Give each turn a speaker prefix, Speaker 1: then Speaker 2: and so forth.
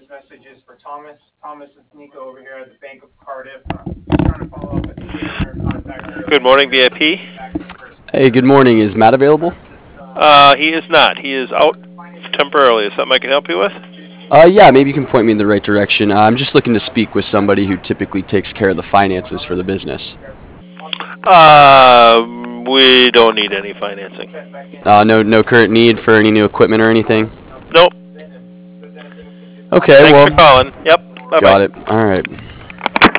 Speaker 1: this message is for Thomas. Thomas, it's Nico over here at the Bank of Cardiff. Just trying to follow up. I think we were in contact earlier.
Speaker 2: Good morning, VIP.
Speaker 3: Hey, good morning. Is Matt available?
Speaker 2: He is not. He is out temporarily. Is something I can help you with?
Speaker 3: Yeah, maybe you can point me in the right direction. I'm just looking to speak with somebody who typically takes care of the finances for the business.
Speaker 2: We don't need any financing.
Speaker 3: No current need for any new equipment or anything?
Speaker 2: Nope.
Speaker 3: Okay,
Speaker 2: Thanks
Speaker 3: well,
Speaker 2: for calling. Yep. Bye-bye.
Speaker 3: got it. All right.